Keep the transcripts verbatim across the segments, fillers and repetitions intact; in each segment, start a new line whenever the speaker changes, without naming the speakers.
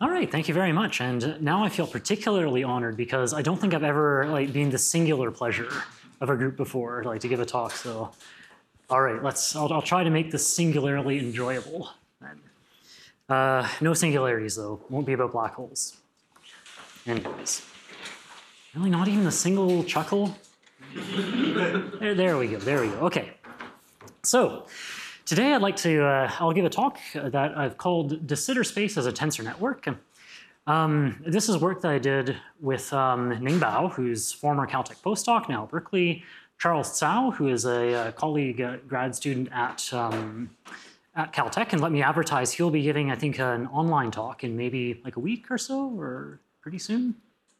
All right, thank you very much. And now I feel particularly honored because I don't think I've ever like been the singular pleasure of a group before, like to give a talk. So, all right, let's. I'll, I'll try to make this singularly enjoyable. Uh, no singularities though. Won't be about black holes. Anyways, really not even a single chuckle. there, there we go. There we go. Okay. So. Today I'd like to, uh, I'll give a talk that I've called De Sitter Space as a Tensor Network. Um, this is work that I did with um, Ning Bao, who's former Caltech postdoc, now at Berkeley, Charles Cao, who is a, a colleague, uh, grad student at, um, at Caltech, and let me advertise, he'll be giving, I think, an online talk in maybe like a week or so, or pretty soon.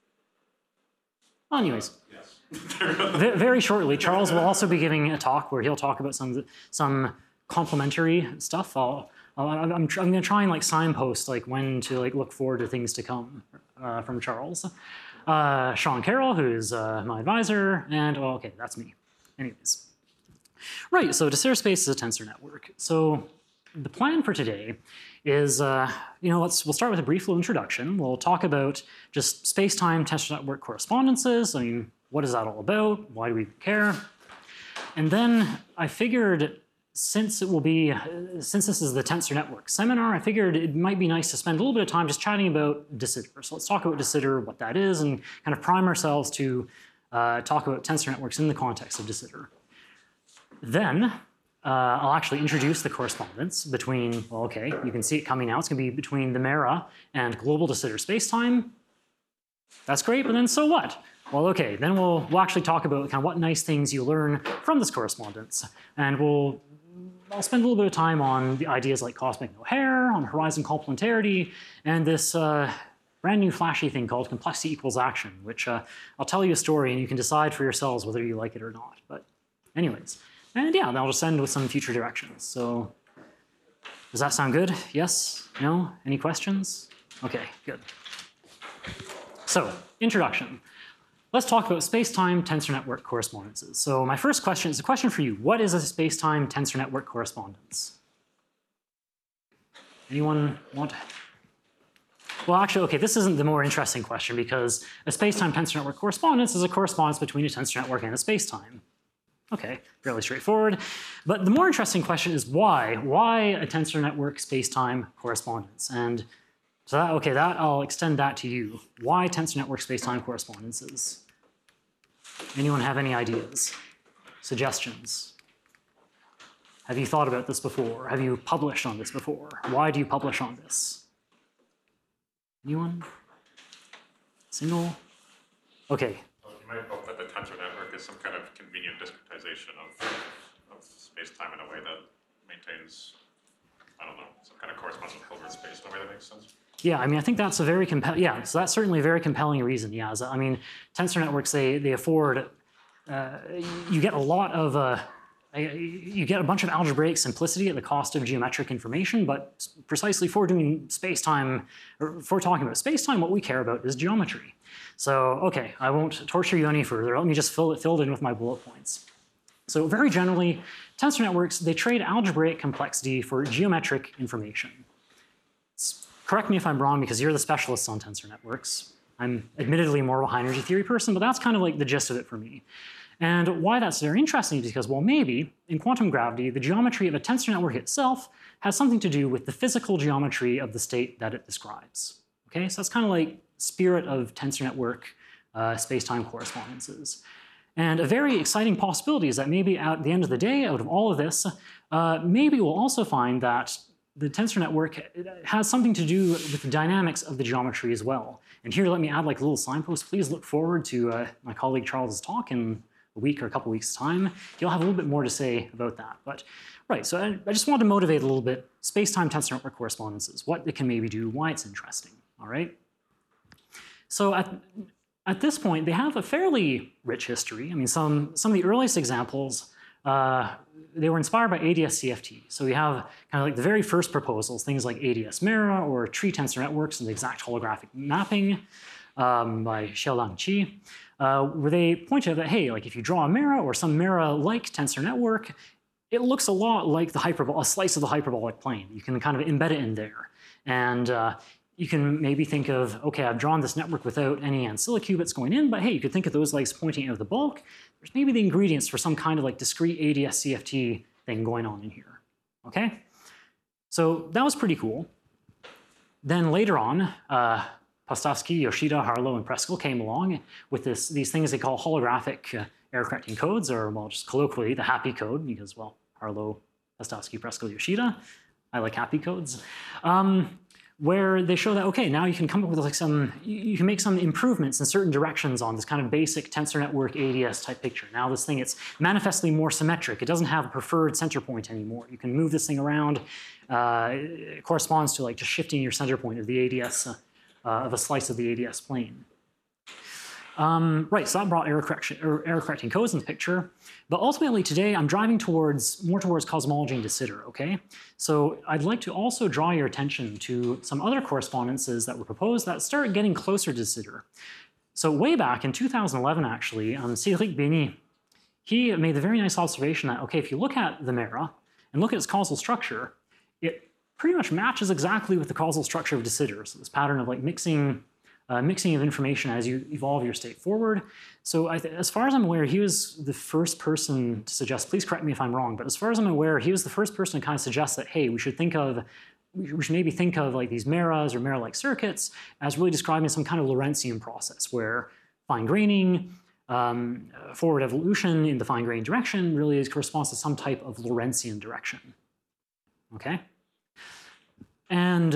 Well, anyways. Yes. Very shortly, Charles will also be giving a talk where he'll talk about some, some complementary stuff. I'll, I'll, I'm, I'm going to try and like signpost like when to like look forward to things to come uh, from Charles. Uh, Sean Carroll, who's uh, my advisor, and well, okay, that's me. Anyways, right. So De Sitter Space is a tensor network. So the plan for today is, uh, you know, let's we'll start with a brief little introduction. We'll talk about just space-time tensor network correspondences. I mean, what is that all about? Why do we care? And then I figured, since it will be, uh, since this is the Tensor Network seminar, I figured it might be nice to spend a little bit of time just chatting about De Sitter. So let's talk about De Sitter, what that is, and kind of prime ourselves to uh, talk about tensor networks in the context of De Sitter. Then uh, I'll actually introduce the correspondence between, well, okay, you can see it coming now. It's going to be between the MERA and global De Sitter spacetime. That's great, but then so what? Well, okay, then we'll, we'll actually talk about kind of what nice things you learn from this correspondence, and we'll I'll spend a little bit of time on the ideas like cosmic no-hair, on horizon complementarity, and this uh, brand new flashy thing called complexity equals action, which uh, I'll tell you a story and you can decide for yourselves whether you like it or not. But anyways, and yeah, I'll just end with some future directions. So does that sound good? Yes? No? Any questions? Okay, good. So, introduction. Let's talk about space-time tensor network correspondences. So my first question is a question for you. What is a space-time tensor network correspondence? Anyone want? Well, actually, okay, this isn't the more interesting question because a space-time tensor network correspondence is a correspondence between a tensor network and a space-time. Okay, fairly straightforward. But the more interesting question is why? Why a tensor network space-time correspondence? And so that, okay, that I'll extend that to you. Why tensor network space-time correspondences? Anyone have any ideas? Suggestions? Have you thought about this before? Have you published on this before? Why do you publish on this? Anyone? Single? Okay.
Well, you might hope that the tensor network is some kind of convenient discretization of, of space-time in a way that maintains, I don't know, some kind of correspondence with Hilbert space in a way that makes sense.
Yeah, I mean, I think that's a very compelling, yeah, so that's certainly a very compelling reason, yeah. I mean, tensor networks, they, they afford, uh, you get a lot of, uh, you get a bunch of algebraic simplicity at the cost of geometric information, but precisely for doing space-time, or for talking about space-time, what we care about is geometry. So, okay, I won't torture you any further. Let me just fill it, fill it in with my bullet points. So very generally, tensor networks, they trade algebraic complexity for geometric information. Correct me if I'm wrong because you're the specialists on tensor networks. I'm admittedly more of a high energy theory person, but that's kind of like the gist of it for me. And why that's very interesting is because, well, maybe in quantum gravity, the geometry of a tensor network itself has something to do with the physical geometry of the state that it describes. Okay, so that's kind of like spirit of tensor network uh, space-time correspondences. And a very exciting possibility is that maybe at the end of the day, out of all of this, uh, maybe we'll also find that the tensor network has something to do with the dynamics of the geometry as well. And here, let me add like a little signpost. Please look forward to uh, my colleague Charles's talk in a week or a couple weeks' time. He'll have a little bit more to say about that. But right, so I, I just wanted to motivate a little bit space-time tensor network correspondences, what it can maybe do, why it's interesting. All right. So at at this point, they have a fairly rich history. I mean, some some of the earliest examples. Uh, they were inspired by A D S C F T. So we have kind of like the very first proposals, things like A D S MERA or tree tensor networks and the exact holographic mapping um, by Xiaolang Qi, uh, where they point out that, hey, like if you draw a MERA or some MERA-like tensor network, it looks a lot like the hyperbol a slice of the hyperbolic plane. You can kind of embed it in there. And uh, you can maybe think of, okay, I've drawn this network without any ancilla qubits going in, but hey, you could think of those legs pointing out of the bulk. There's maybe the ingredients for some kind of like discrete A D S C F T thing going on in here, okay? So that was pretty cool. Then later on, uh, Postovsky, Yoshida, Harlow, and Preskill came along with this, these things they call holographic uh, error-correcting codes, or well, just colloquially, the happy code, because, well, Harlow, Postovsky, Preskill, Yoshida. I like happy codes. Um, where they show that, okay, now you can come up with like some, you can make some improvements in certain directions on this kind of basic tensor network A D S type picture. Now this thing, it's manifestly more symmetric. It doesn't have a preferred center point anymore. You can move this thing around. Uh, it corresponds to like just shifting your center point of the A D S, uh, uh, of a slice of the A D S plane. Um, right, so that brought error correction, er, error correcting codes in the picture. But ultimately today I'm driving towards, more towards cosmology and de Sitter, okay? So I'd like to also draw your attention to some other correspondences that were proposed that start getting closer to de Sitter. So way back in two thousand eleven actually, um, Cédric Bény, he made the very nice observation that, okay, if you look at the Mera and look at its causal structure, it pretty much matches exactly with the causal structure of de Sitter. So this pattern of like mixing Uh, mixing of information as you evolve your state forward. So I as far as I'm aware, he was the first person to suggest, please correct me if I'm wrong, but as far as I'm aware, he was the first person to kind of suggest that, hey, we should think of, we should maybe think of like these Meras or Mera-like circuits as really describing some kind of Lorentzian process where fine graining, um, forward evolution in the fine grained direction really is, corresponds to some type of Lorentzian direction, okay? And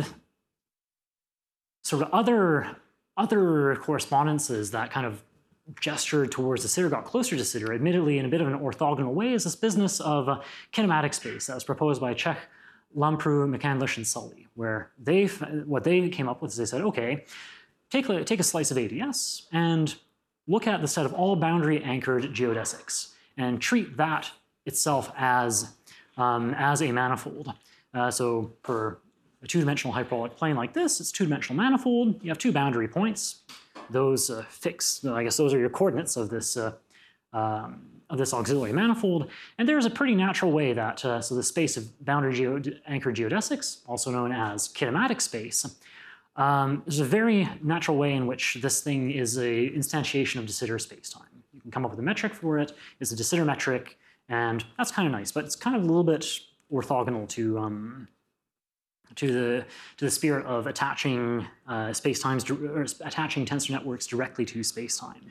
sort of other Other correspondences that kind of gestured towards de Sitter, got closer to de Sitter, admittedly in a bit of an orthogonal way, is this business of uh, kinematic space that was proposed by Čech, Lamprou, McCandlish, and Sully, where they, what they came up with is they said, okay, take a, take a slice of A D S and look at the set of all boundary anchored geodesics and treat that itself as, um, as a manifold. Uh, so for a two-dimensional hyperbolic plane like this, it's two-dimensional manifold. You have two boundary points. Those uh, fix, I guess those are your coordinates of this, uh, um, of this auxiliary manifold. And there's a pretty natural way that, uh, so the space of boundary geo anchored geodesics, also known as kinematic space, um, there's a very natural way in which this thing is a instantiation of de Sitter spacetime. You can come up with a metric for it. It's a de Sitter metric, and that's kind of nice, but it's kind of a little bit orthogonal to, um, to the to the spirit of attaching uh, spacetimes or attaching tensor networks directly to spacetimes.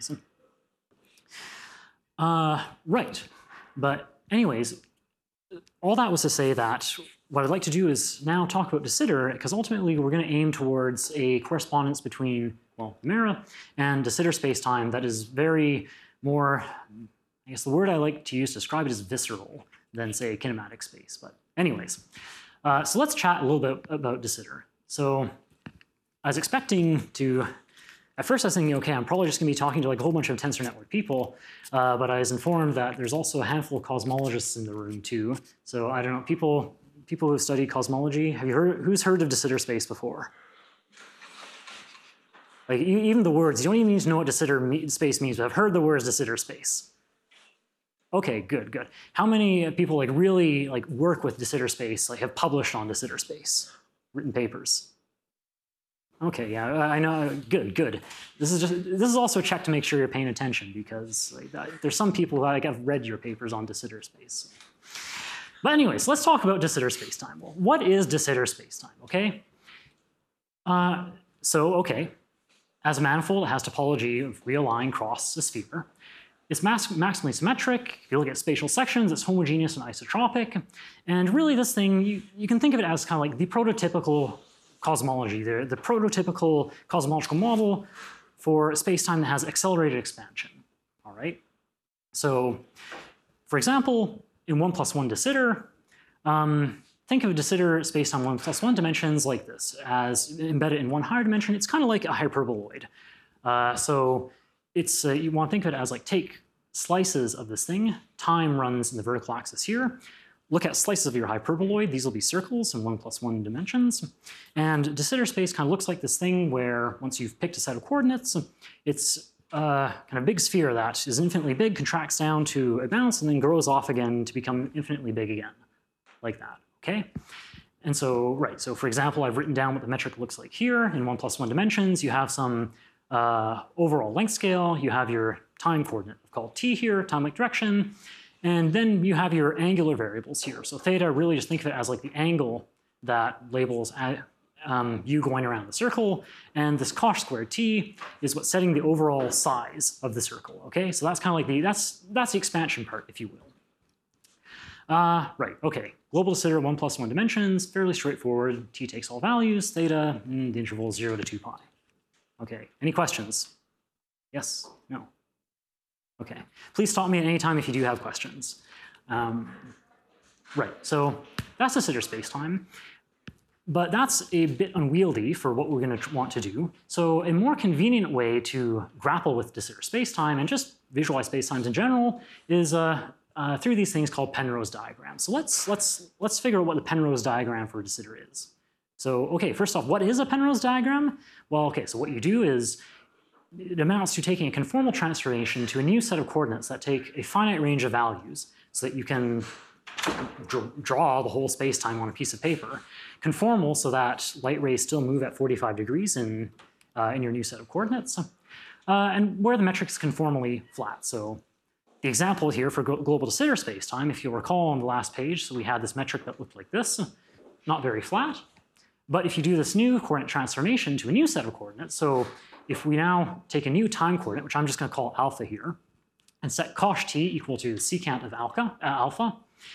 Uh, right, but anyways, all that was to say that what I'd like to do is now talk about de Sitter, because ultimately we're going to aim towards a correspondence between, well, Mera and de Sitter spacetime that is very more, I guess the word I like to use to describe it is visceral than say kinematic space. But anyways. Uh, so let's chat a little bit about de Sitter. So I was expecting to, at first I was thinking, okay, I'm probably just gonna be talking to like a whole bunch of tensor network people, uh, but I was informed that there's also a handful of cosmologists in the room too. So I don't know, people people who study cosmology, have you heard, who's heard of de Sitter space before? Like even the words, you don't even need to know what de Sitter space means, but I've heard the words de Sitter space. Okay, good, good. How many people like really like work with de Sitter space, like have published on de Sitter space, written papers? Okay, yeah, I know. Good, good. This is just this is also a check to make sure you're paying attention, because like, there's some people who like have read your papers on de Sitter space. But anyways, let's talk about de Sitter spacetime. Well, what is de Sitter spacetime? Okay. Uh, so okay, as a manifold, it has topology of real line cross a sphere. It's max maximally symmetric. If you look at spatial sections, it's homogeneous and isotropic. And really this thing, you, you can think of it as kind of like the prototypical cosmology, the, the prototypical cosmological model for a space-time that has accelerated expansion, all right? So, for example, in one plus one de Sitter, um, think of a de Sitter space-time one plus one dimensions like this. As embedded in one higher dimension, it's kind of like a hyperboloid. Uh, so, It's, uh, you want to think of it as like take slices of this thing, time runs in the vertical axis here, look at slices of your hyperboloid, these will be circles in one plus one dimensions, and de Sitter space kind of looks like this thing where once you've picked a set of coordinates, it's a kind of big sphere that is infinitely big, contracts down to a bounce, and then grows off again to become infinitely big again, like that, okay? and so, right, so for example, I've written down what the metric looks like here in one plus one dimensions. You have some uh, overall length scale, you have your time coordinate called t here, time-like direction, and then you have your angular variables here. So theta, really just think of it as like the angle that labels at, um, you going around the circle, and this cosh squared t is what's setting the overall size of the circle, okay? So that's kind of like the, that's, that's the expansion part, if you will. Uh, right, okay. Global de Sitter, one plus one dimensions, fairly straightforward. T takes all values, theta, mm, the interval is zero to two pi. Okay, any questions? Yes, no? Okay, please stop me at any time if you do have questions. Um, right, so that's de Sitter spacetime, but that's a bit unwieldy for what we're gonna want to do. So a more convenient way to grapple with de Sitter spacetime and just visualize spacetimes in general is uh, Uh, through these things called Penrose diagrams. So let's let's let's figure out what the Penrose diagram for de Sitter is. So okay, first off, what is a Penrose diagram? Well, okay, so what you do is it amounts to taking a conformal transformation to a new set of coordinates that take a finite range of values, so that you can dr draw the whole space-time on a piece of paper. Conformal, so that light rays still move at forty-five degrees in uh, in your new set of coordinates, uh, and where the metric is conformally flat. So the example here for global de Sitter spacetime, if you'll recall on the last page, so we had this metric that looked like this, not very flat. But if you do this new coordinate transformation to a new set of coordinates, so if we now take a new time coordinate, which I'm just going to call alpha here, and set cosh t equal to the secant of alpha, uh, alpha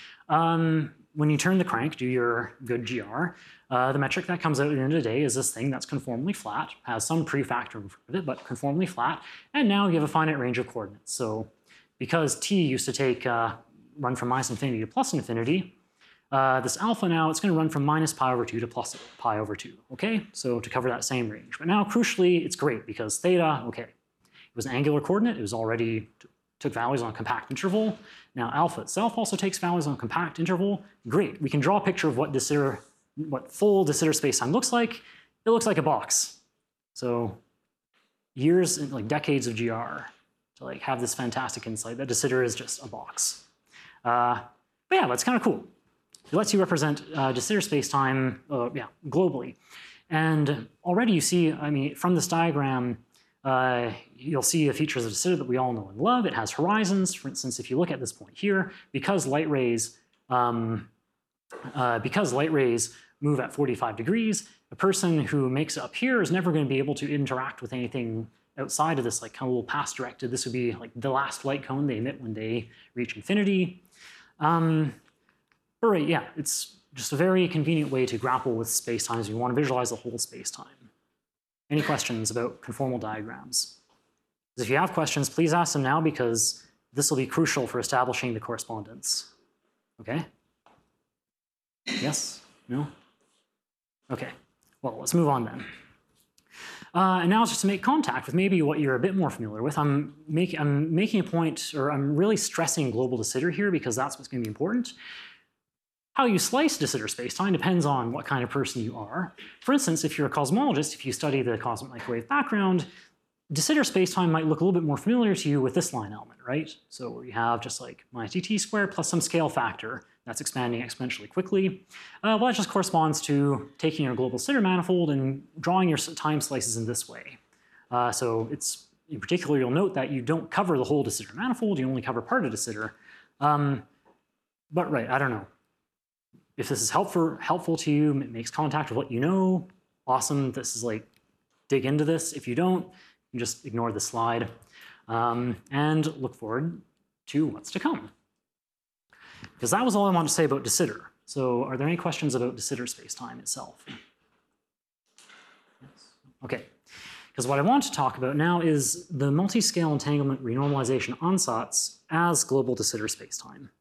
um, when you turn the crank, do your good G R, uh, the metric that comes out at the end of the day is this thing that's conformally flat, has some prefactor in front of it, but conformally flat, and now you have a finite range of coordinates. So because t used to take uh, run from minus infinity to plus infinity, uh, this alpha now, it's going to run from minus pi over two to plus pi over two, okay? So to cover that same range. But now, crucially, it's great because theta, okay, it was an angular coordinate. It was already, took values on a compact interval. Now alpha itself also takes values on a compact interval. Great, we can draw a picture of what de Sitter, what full de Sitter spacetime looks like. It looks like a box. So years, like decades of G R. To like have this fantastic insight that de Sitter is just a box. Uh, but yeah, that's kind of cool. It lets you represent uh, de Sitter spacetime, uh, yeah, globally. And already you see, I mean, from this diagram, uh, you'll see the features of de Sitter that we all know and love. It has horizons. For instance, if you look at this point here, because light rays, um, uh, because light rays move at forty-five degrees, a person who makes it up here is never going to be able to interact with anything outside of this like kind of little path directed. This would be like the last light cone they emit when they reach infinity. Um, but right, yeah, it's just a very convenient way to grapple with spacetimes. You want to visualize the whole spacetime. Any questions about conformal diagrams? If you have questions, please ask them now because this will be crucial for establishing the correspondence. Okay? Yes? No? Okay. Well, let's move on then. Uh, and now just to make contact with maybe what you're a bit more familiar with, I'm, make, I'm making a point, or I'm really stressing global de Sitter here because that's what's going to be important. How you slice de Sitter spacetime depends on what kind of person you are. For instance, if you're a cosmologist, if you study the cosmic microwave background, de Sitter spacetime might look a little bit more familiar to you with this line element, right? So you have just like minus dt squared plus some scale factor that's expanding exponentially quickly. Uh, well, that just corresponds to taking your global de Sitter manifold and drawing your time slices in this way. Uh, so it's, in particular, you'll note that you don't cover the whole de Sitter manifold, you only cover part of de Sitter. Um, but right, I don't know. If this is helpful, helpful to you, it makes contact with what you know, awesome. This is like, dig into this. If you don't, you just ignore the slide um, and look forward to what's to come. Because that was all I wanted to say about de Sitter. So are there any questions about de Sitter spacetime itself? Yes. Okay. Because what I want to talk about now is the multi-scale entanglement renormalization ansatz as global de Sitter spacetime.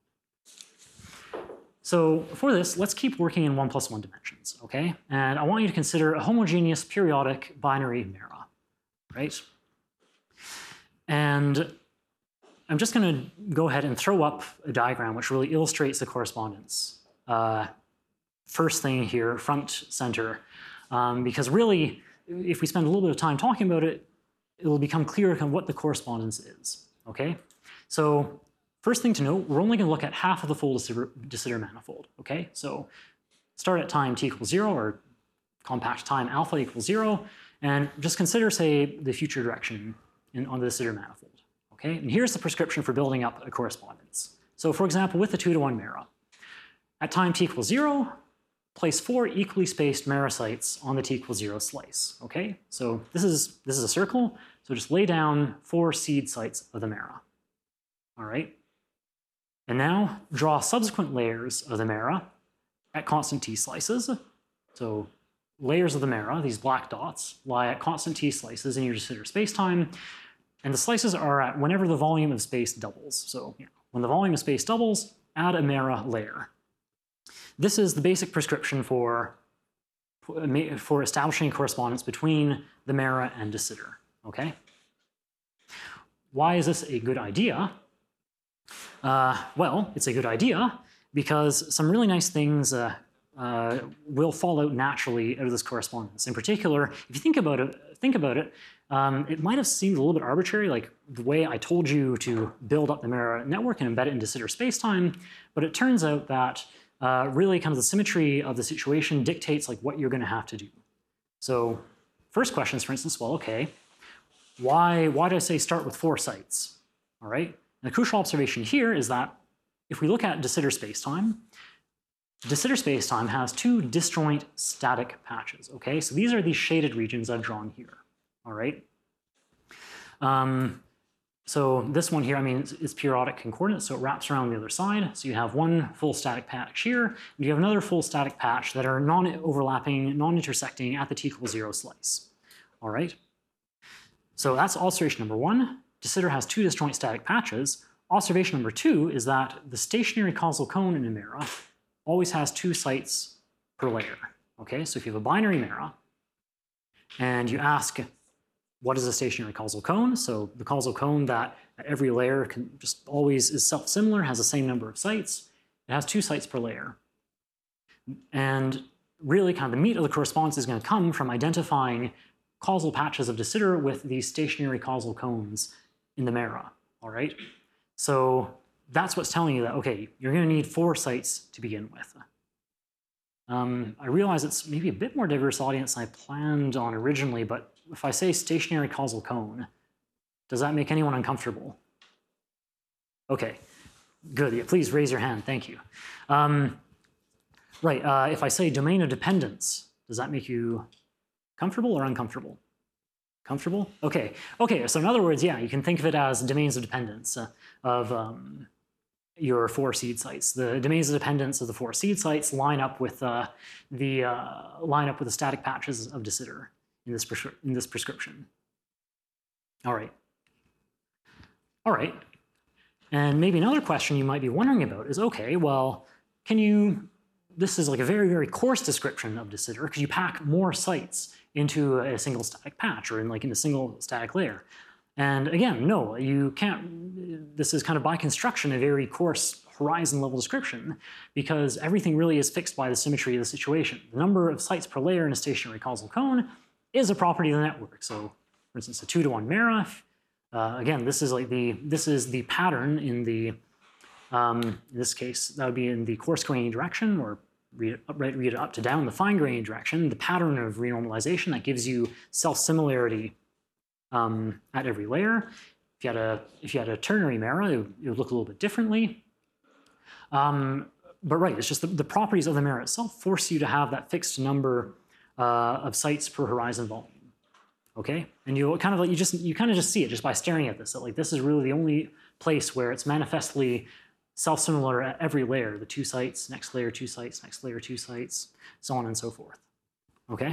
So for this, let's keep working in one plus one dimensions, okay? And I want you to consider a homogeneous periodic binary Mera, right? And I'm just going to go ahead and throw up a diagram which really illustrates the correspondence. Uh, first thing here, front center, um, because really, if we spend a little bit of time talking about it, it will become clear kind of what the correspondence is, okay? So first thing to note, we're only going to look at half of the full de Sitter manifold, okay? So start at time t equals zero, or compact time alpha equals zero, and just consider, say, the future direction in, on the de Sitter manifold. Okay, and here's the prescription for building up a correspondence. So for example, with the two to one Mera, at time t equals zero, place four equally spaced Mera sites on the t equals zero slice. Okay, so this is, this is a circle, so just lay down four seed sites of the Mera. All right, and now draw subsequent layers of the Mera at constant t slices. So layers of the Mera, these black dots, lie at constant t slices in your de Sitter spacetime, and the slices are at whenever the volume of space doubles. So yeah, when the volume of space doubles, add a Mera layer. This is the basic prescription for, for establishing correspondence between the Mera and de Sitter, okay? Why is this a good idea? Uh, well, it's a good idea because some really nice things uh, uh, will fall out naturally out of this correspondence. In particular, if you think about it, think about it, um, it might have seemed a little bit arbitrary, like the way I told you to build up the Mera network and embed it into de Sitter spacetime, but it turns out that uh, really kind of the symmetry of the situation dictates like what you're going to have to do. So first question is, for instance, well, okay, why, why did I say start with four sites? All right. And the crucial observation here is that if we look at de Sitter spacetime, de Sitter spacetime has two disjoint static patches. Okay, so these are these shaded regions I've drawn here. All right. Um, so this one here, I mean, it's, it's periodic concordance, so it wraps around the other side. So you have one full static patch here, and you have another full static patch that are non-overlapping, non-intersecting at the t equals zero slice. All right. So that's observation number one. De Sitter has two disjoint static patches. Observation number two is that the stationary causal cone in a Mera always has two sites per layer. Okay, so if you have a binary Mera and you ask, what is a stationary causal cone? So the causal cone that at every layer can just always is self-similar, has the same number of sites. It has two sites per layer. And really kind of the meat of the correspondence is going to come from identifying causal patches of de Sitter with these stationary causal cones in the Mera, all right? So that's what's telling you that, okay, you're going to need four sites to begin with. Um, I realize it's maybe a bit more diverse audience than I planned on originally, but if I say stationary causal cone, does that make anyone uncomfortable? Okay, good. Yeah, please raise your hand. Thank you. Um, right, uh, if I say domain of dependence, does that make you comfortable or uncomfortable? Comfortable? Okay. Okay. So in other words, yeah, you can think of it as domains of dependence uh, of um, your four seed sites. The domains of dependence of the four seed sites line up with uh, the uh, line up with the static patches of de Sitter in this in this prescription. All right. All right. And maybe another question you might be wondering about is, okay, well, can you? This is like a very very coarse description of de Sitter because you pack more sites into a single static patch or in like in a single static layer. And again, no, you can't, this is kind of by construction a very coarse horizon level description because everything really is fixed by the symmetry of the situation. The number of sites per layer in a stationary causal cone is a property of the network. So for instance, a two to one Mera, uh, again, this is like the, this is the pattern in the, um, in this case, that would be in the coarse graining direction, or read it, right, read it up to down the fine graining direction, the pattern of renormalization that gives you self-similarity um, at every layer. If you had a, if you had a ternary Mera, it would, it would look a little bit differently. Um, but right, it's just the, the properties of the Mera itself force you to have that fixed number uh, of sites per horizon volume. Okay, and you kind of like you just you kind of just see it just by staring at this. That like this is really the only place where it's manifestly self-similar at every layer, the two sites, next layer, two sites, next layer, two sites, so on and so forth. Okay?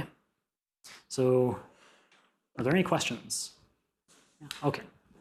So, are there any questions? Yeah. Okay.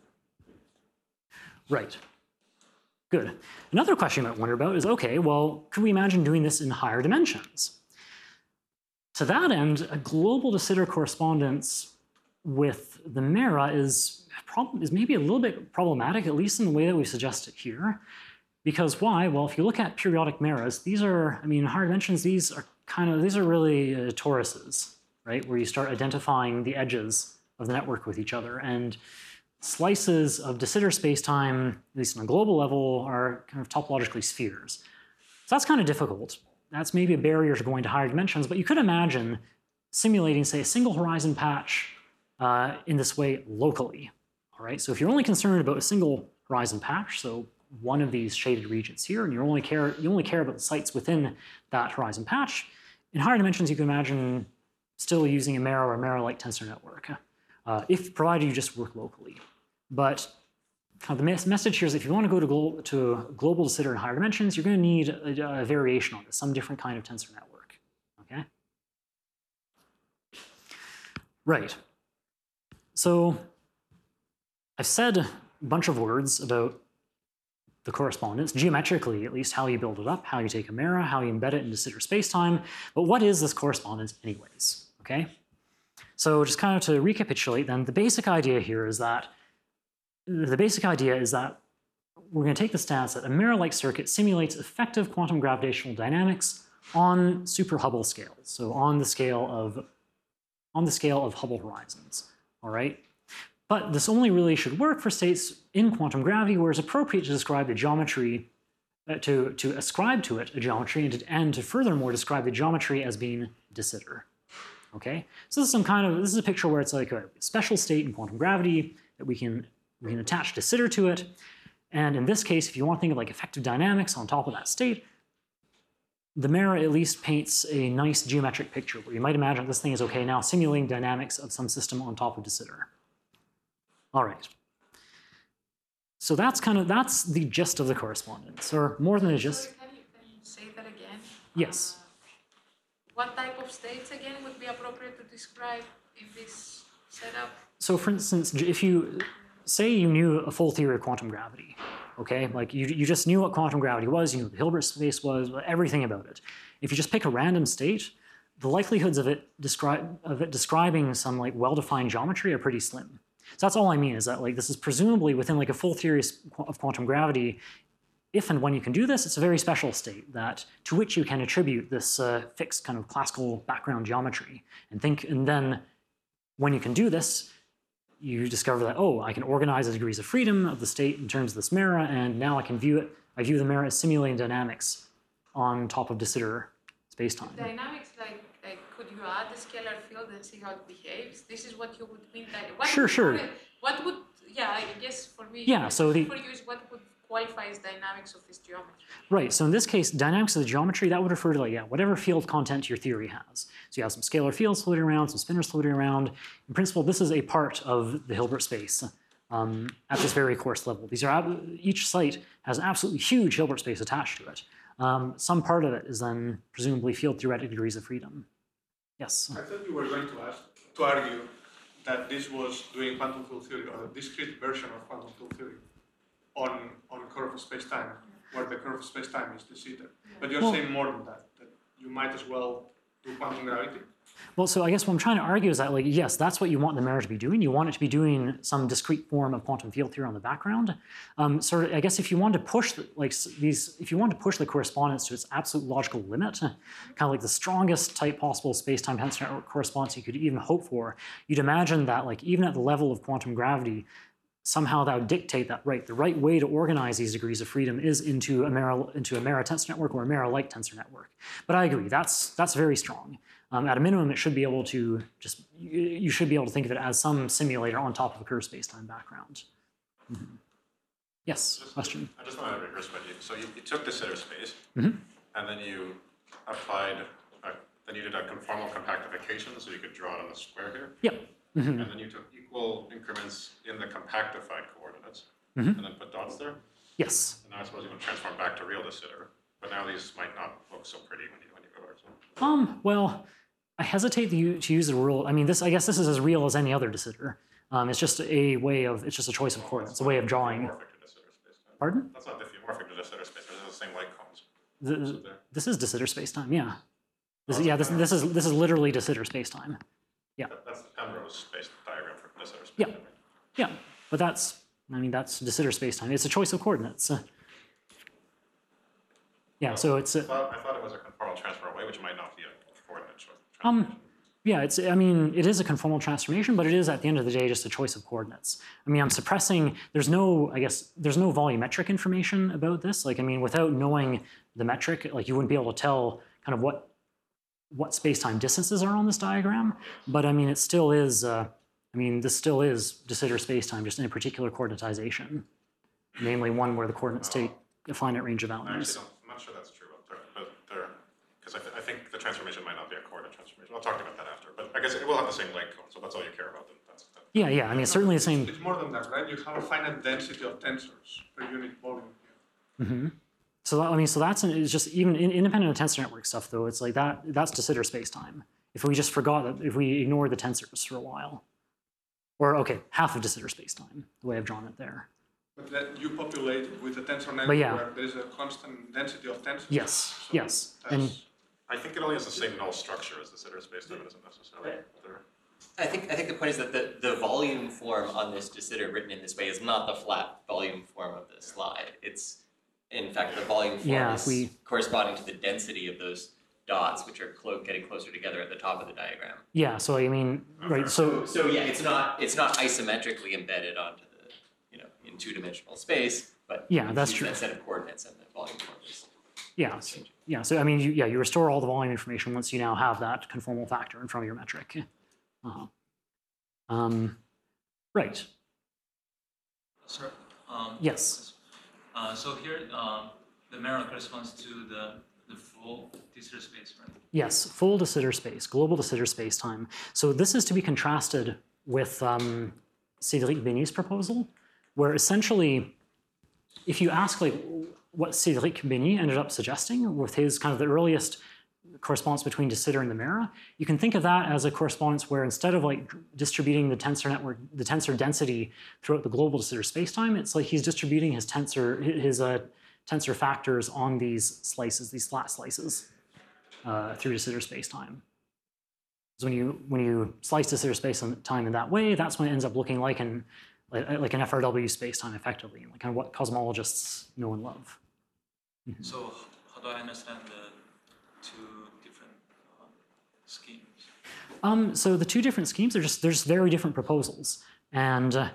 Right. Good. Another question you might wonder about is, okay, well, could we imagine doing this in higher dimensions? To that end, a global de Sitter correspondence with the Mera is, is maybe a little bit problematic, at least in the way that we suggest it here. Because why? Well, if you look at periodic Meras, these are, I mean, in higher dimensions, these are kind of, these are really uh, toruses, right? Where you start identifying the edges of the network with each other. And slices of de Sitter spacetime, at least on a global level, are kind of topologically spheres. So that's kind of difficult. that's maybe a barrier to going to higher dimensions, but you could imagine simulating, say, a single horizon patch uh, in this way locally. All right, so if you're only concerned about a single horizon patch, so one of these shaded regions here, and you only care you only care about the sites within that horizon patch, in higher dimensions you can imagine still using a Mera or Mera-like tensor network, uh, if provided you just work locally. But kind of the mes message here is if you want to go to, glo to a global de Sitter in higher dimensions, you're going to need a, a variation on this, some different kind of tensor network. Okay. Right. So I've said a bunch of words about the correspondence, geometrically at least, how you build it up, how you take a Mera, how you embed it into de Sitter spacetime. But what is this correspondence anyways? Okay. So just kind of to recapitulate then, the basic idea here is that the basic idea is that we're going to take the stance that a Mera-like circuit simulates effective quantum gravitational dynamics on super Hubble scales, so on the scale of on the scale of Hubble horizons. All right. But this only really should work for states in quantum gravity where it's appropriate to describe the geometry, uh, to, to ascribe to it a geometry, and to, and to furthermore describe the geometry as being de Sitter. Okay? So this is some kind of, this is a picture where it's like a special state in quantum gravity that we can, we can attach de Sitter to it. And in this case, if you want to think of like effective dynamics on top of that state, the Mera at least paints a nice geometric picture where you might imagine this thing is okay now simulating dynamics of some system on top of de Sitter. All right. So that's kind of, that's the gist of the correspondence, or more than a gist.
Sorry, can you, can you say that again?
Yes.
Uh, what type of states again would be appropriate to describe in this setup?
So for instance, if you, say you knew a full theory of quantum gravity, okay? Like you, you just knew what quantum gravity was, you knew what the Hilbert space was, everything about it. If you just pick a random state, the likelihoods of it, describe, of it describing some like well-defined geometry are pretty slim. So that's all I mean, is that like this is presumably within like a full theory of quantum gravity. If and when you can do this, it's a very special state that to which you can attribute this uh, fixed kind of classical background geometry. And think, and then when you can do this, you discover that, oh, I can organize the degrees of freedom of the state in terms of this Mera, and now I can view it, I view the Mera as simulating dynamics on top of de Sitter spacetime.
Dynamics, like, like could you add a scalar field and see how it behaves? This is what you would mean that. What
Sure,
would,
sure.
What would, yeah, I guess for me,
Yeah, so the-
for you is what would qualify as dynamics of this geometry.
Right, so in this case, dynamics of the geometry, that would refer to like, yeah, whatever field content your theory has. So you have some scalar fields floating around, some spinors floating around. In principle, this is a part of the Hilbert space um, at this very coarse level. These are, each site has an absolutely huge Hilbert space attached to it. Um, some part of it is then presumably field theoretic degrees of freedom. Yes?
I thought you were going to ask, to argue that this was doing quantum field theory, or a discrete version of quantum field theory on, on curve of space-time, where the curve of space-time is de Sitter. But you're
Well-
saying more than that, that you might as well do quantum gravity?
Well, so I guess what I'm trying to argue is that, like, yes, that's what you want the Mera to be doing. You want it to be doing some discrete form of quantum field theory on the background. Um, so I guess if you want to push the, like these, if you want to push the correspondence to its absolute logical limit, kind of like the strongest type possible space-time tensor network correspondence you could even hope for, you'd imagine that, like, even at the level of quantum gravity, somehow that would dictate that, right, the right way to organize these degrees of freedom is into a Mera, into a Mera tensor network or a Mera-like tensor network. But I agree, that's, that's very strong. Um, at a minimum, it should be able to just, you, you should be able to think of it as some simulator on top of a curved space-time background. Mm-hmm. Yes,
Just-
question?
I just want to reverse what you, so you, you took the Sitter space,
Mhm.
and then you applied, a, then you did a conformal compactification, so you could draw it on the square here.
Yep. Mhm.
And then you took equal increments in the compactified coordinates,
Mhm.
and then put dots there.
Yes.
And now I suppose you can transform back to real de Sitter, but now these might not look so pretty when you, when you go to
Um, well, I hesitate to use, to use the rule. I mean, this, I guess this is as real as any other de Sitter. Um, it's just a way of, it's just a choice of coordinates, a way of drawing.
Diffeomorphic to de Sitter space.
Pardon?
That's not diffeomorphic to de Sitter space, this is the same light cones.
The,
there.
this is de Sitter spacetime, yeah. This,
Oh,
yeah, this,
okay.
this is this is literally de Sitter spacetime.
That- That's the Penrose space diagram for de Sitter space.
Yeah.
I mean.
Yeah, but that's, I mean, that's de Sitter spacetime. It's a choice of coordinates. Uh, yeah, so it's,
I
uh,
thought, I thought it was a conformal transfer away, which might not be a coordinate choice.
um, yeah, it's, I mean, it is a conformal transformation, but it is at the end of the day just a choice of coordinates. I mean, I'm suppressing, there's no, I guess, there's no volumetric information about this. Like, I mean, without knowing the metric, like you wouldn't be able to tell kind of what what space-time distances are on this diagram, but I mean, it still is, uh, I mean, this still is de Sitter space-time, just in a particular coordinatization, namely one where the coordinates take a finite range of
I
values.
actually don't, I'm not sure that's true, but there, but there, because I, th I think the transformation might not be a coordinate transformation. I'll talk about that after, but I guess it will have the same length cone, so that's all you care about. Then that's, that.
Yeah, yeah, I mean, it's certainly the same.
It's more than that, right? You have a finite density of tensors per unit volume here.
Mm-hmm. So I mean, so that's an, it's just even in, independent of tensor network stuff, though. It's like that. That's de Sitter space-time. If we just forgot that, if we ignore the tensors for a while, or okay, half of de Sitter space-time, the way I've drawn it there.
But then you populate with a tensor network
But yeah.
where there is a constant density of tensors.
Yes,
So
yes,
that's-
and
I think it only has the same null structure as the Sitter space-time. It isn't necessarily there.
I think I think the point is that the, the volume form on this de Sitter written in this way is not the flat volume form of the slide. It's in fact the volume form
Yeah,
is
we-
corresponding to the density of those dots, which are clo getting closer together at the top of the diagram.
yeah. So I mean, right. So
So yeah, it's not it's not isometrically embedded onto the you know in two dimensional space, but
Yeah,
you
that's
use
true.
that set of coordinates and the volume form is
yeah, so, yeah. So I mean, you, yeah, you restore all the volume information once you now have that conformal factor in front of your metric. Uh-huh. Um, right.
Sir, um,
Yes.
Uh, so here, um, the mirror corresponds to the, the full de Sitter space, right?
Yes, full de Sitter space, global de Sitter space-time. So this is to be contrasted with um, Cédric Bény's proposal, where essentially, if you ask like what Cédric Bény ended up suggesting with his kind of the earliest correspondence between de Sitter and the Mera, you can think of that as a correspondence where instead of like distributing the tensor network, the tensor density throughout the global de Sitter spacetime, it's like he's distributing his tensor, his uh, tensor factors on these slices, these flat slices, uh, through de Sitter spacetime. So when you when you slice de Sitter spacetime in that way, that's when it ends up looking like an like, like an F R W spacetime effectively, and like kind of what cosmologists know and love. Mm-hmm.
So how do I understand the two different um, schemes?
Um, so the two different schemes are just there's very different proposals, and uh,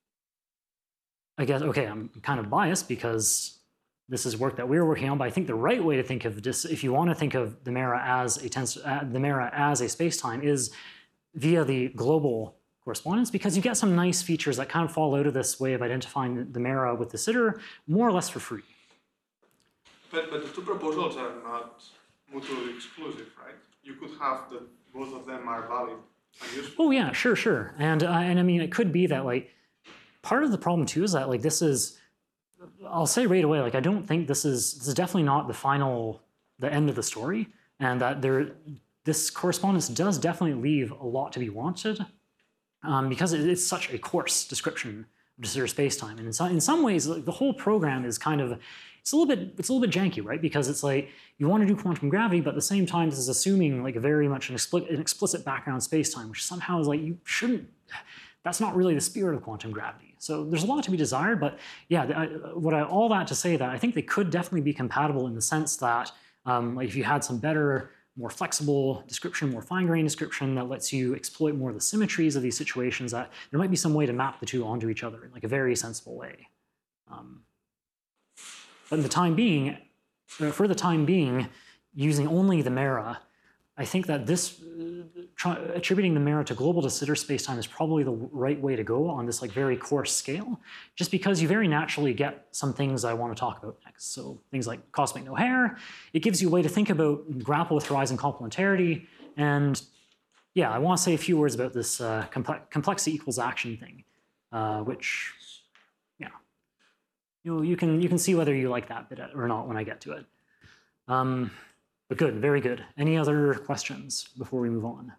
I guess okay, I'm kind of biased because this is work that we're working on. But I think the right way to think of this, if you want to think of the Mera as a tensor, uh, the Mera as a spacetime, is via the global correspondence, because you get some nice features that kind of fall out of this way of identifying the Mera with de Sitter more or less for free.
But, but the two proposals are not mutually exclusive, right? You could have that both of them are valid and useful.
Oh yeah, sure, sure. And uh, and I mean, it could be that like part of the problem too is that like this is, I'll say right away, like I don't think this is this is definitely not the final, the end of the story, and that there this correspondence does definitely leave a lot to be wanted, um, because it, it's such a coarse description of de Sitter spacetime, and in some in some ways like, the whole program is kind of it's a little bit it's a little bit janky, right? Because it's like you want to do quantum gravity, but at the same time this is assuming like a very much an, expli an explicit background spacetime, which somehow is like you shouldn't. That's not really the spirit of quantum gravity. So there's a lot to be desired, but yeah, I, what I, all that to say that I think they could definitely be compatible in the sense that um, like if you had some better, more flexible description, more fine-grained description that lets you exploit more of the symmetries of these situations, that there might be some way to map the two onto each other in like a very sensible way. Um, but in the time being, for the time being, using only the Mera, I think that this, uh, try, attributing the Mera to global de Sitter spacetime is probably the right way to go on this like very coarse scale, just because you very naturally get some things I want to talk about next. So things like cosmic no hair, it gives you a way to think about, grapple with horizon complementarity, and yeah, I want to say a few words about this uh, complex, complexity equals action thing, uh, which, yeah, you you can you can see whether you like that bit or not when I get to it. Um, But good, very good. Any other questions before we move on?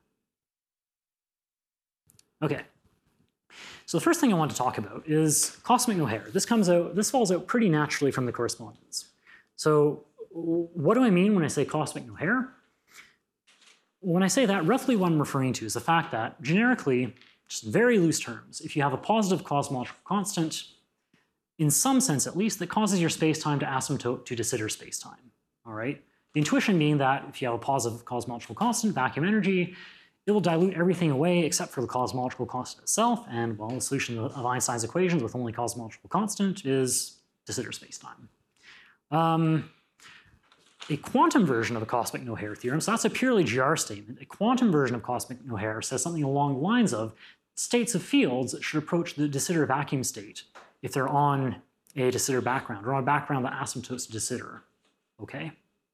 Okay. So the first thing I want to talk about is cosmic no hair. This comes out, this falls out pretty naturally from the correspondence. So what do I mean when I say cosmic no hair? When I say that, roughly what I'm referring to is the fact that generically, just very loose terms, if you have a positive cosmological constant, in some sense at least, that causes your spacetime to asymptote to de Sitter spacetime, all right? The intuition being that if you have a positive cosmological constant, vacuum energy, it will dilute everything away except for the cosmological constant itself, and well, the solution of Einstein's equations with only cosmological constant is de Sitter spacetime. Um, a quantum version of a cosmic no-hair theorem, so that's a purely G R statement, a quantum version of cosmic no-hair says something along the lines of states of fields should approach the de Sitter vacuum state if they're on a de Sitter background, or on a background that asymptotes de Sitter, okay?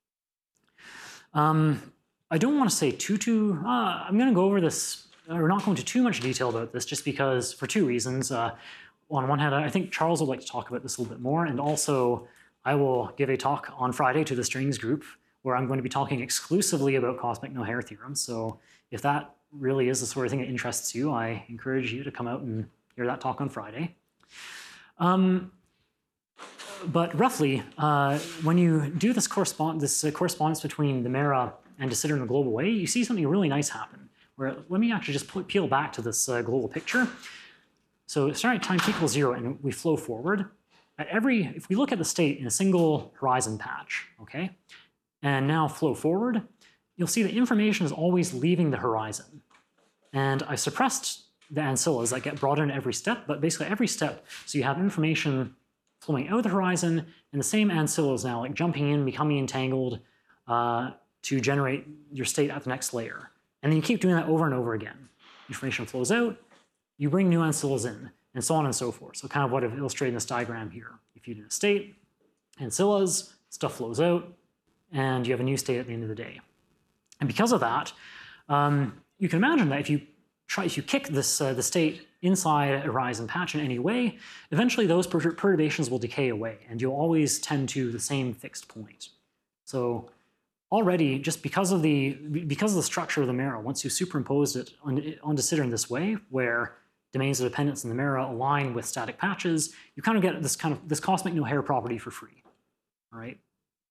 Um, I don't want to say too, too, uh, I'm going to go over this, or not go into too much detail about this, just because, for two reasons. Uh, on one hand, I think Charles would like to talk about this a little bit more, and also I will give a talk on Friday to the Strings group, where I'm going to be talking exclusively about cosmic no-hair theorems. So if that really is the sort of thing that interests you, I encourage you to come out and hear that talk on Friday. Um, but roughly, uh, when you do this, correspond this uh, correspondence between the Mera and de Sitter in a global way, you see something really nice happen. Where, let me actually just peel back to this uh, global picture. So starting at time t equals zero, and we flow forward. At every, if we look at the state in a single horizon patch, okay, and now flow forward, you'll see that information is always leaving the horizon. And I suppressed the ancillas that get brought in every step, but basically every step, so you have information flowing out of the horizon, and the same ancillas now like jumping in, becoming entangled uh, to generate your state at the next layer. And then you keep doing that over and over again. Information flows out, you bring new ancillas in, and so on and so forth. So kind of what I've illustrated in this diagram here. You feed in a state, ancillas, stuff flows out, and you have a new state at the end of the day. And because of that, um, you can imagine that if you try, if you kick this uh, the state inside a horizon patch in any way, eventually those per perturbations will decay away, and you'll always tend to the same fixed point. So already, just because of the because of the structure of the Mera, once you superimposed it on, on de Sitter in this way, where domains of dependence in the Mera align with static patches, you kind of get this kind of this cosmic no-hair property for free. All right.